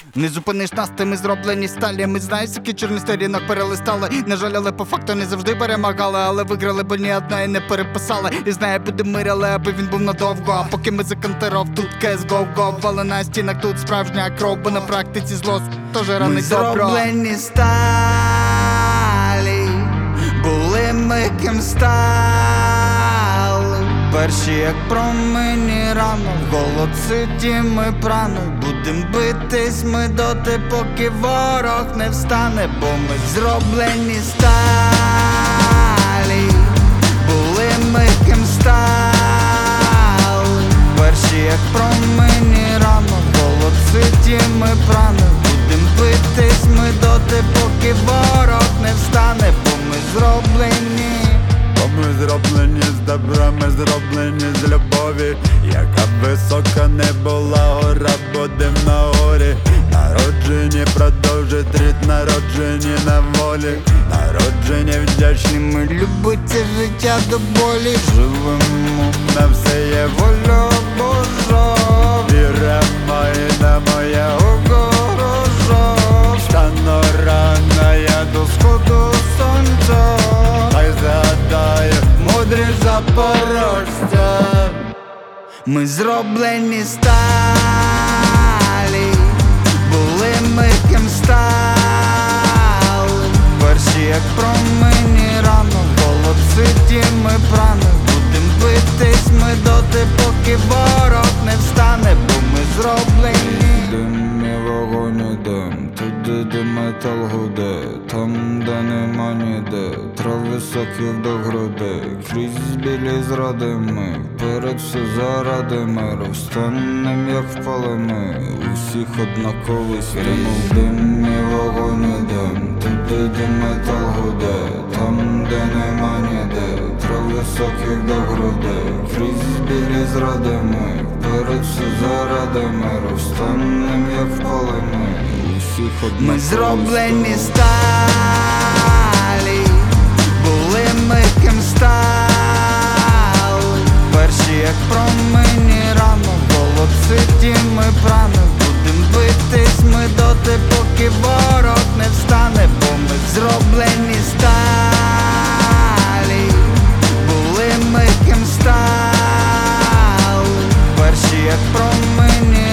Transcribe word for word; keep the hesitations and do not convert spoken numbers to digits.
Не зупиниш нас, ти ми зроблені сталі. Ми знаєш, які чорний сторінок перелистали. Не жаль, але по факту не завжди перемагали. Але виграли, бо ні одної не переписали. І знає, буде миряли, аби він був надовго. А поки ми законтиров, тут кес гоу-гоу. Але на стінах тут справжня кров. Бо на практиці зло теж ранить добро. Ми зроблені сталі. Були ми ким стали. Перші, як промені рано, в голод ситі ми прано. Будем битись ми доти, поки ворог не встане. Бо ми зроблені сталі. Були ми ким стали. Перші, як промені рано, в голод ситі ми прано. Будем битись ми доти, поки ворог не встане. Бо ми зроблені. Ми зроблені з добра, ми зроблені з любові. Яка б висока не була гора, будем на горі. Народжені продовжить рід, народжені на волі. Народжені вдячні, ми Любить це життя до болі. живемо, на все є воля Божа. Віримо і на моє огорожа. Встану рано я до сходу сонця. Хай згадає мудрі запорожця. Ми зроблені сталі. Були ми ким стали. Перші, як промені рано, в голод ситі ми прано. Будем битись ми доти, поки ворог не встане. Бо ми зроблені. Дим і вогонь і дим, туди, де метал гуде, там, де нема ніде, трав високих до груди, крізь білі зради ми, перед все заради миру, встанем, як впали ми, усіх однаковий стрімов. Дим і вогонь і дим, туди, де метал гуде, там, де нема ніде, трав високих до груди, крізь білі зради ми, перед все заради миру, встанем, як впали ми, усіх однаковий. Ми зроблені сталі. Були ми ким стали. Перші, як промені рано, в голод ситі ми прано. Будем битись ми доти, поки ворог не встане. Бо ми зроблені сталі. Були ми ким стали. Перші, як промені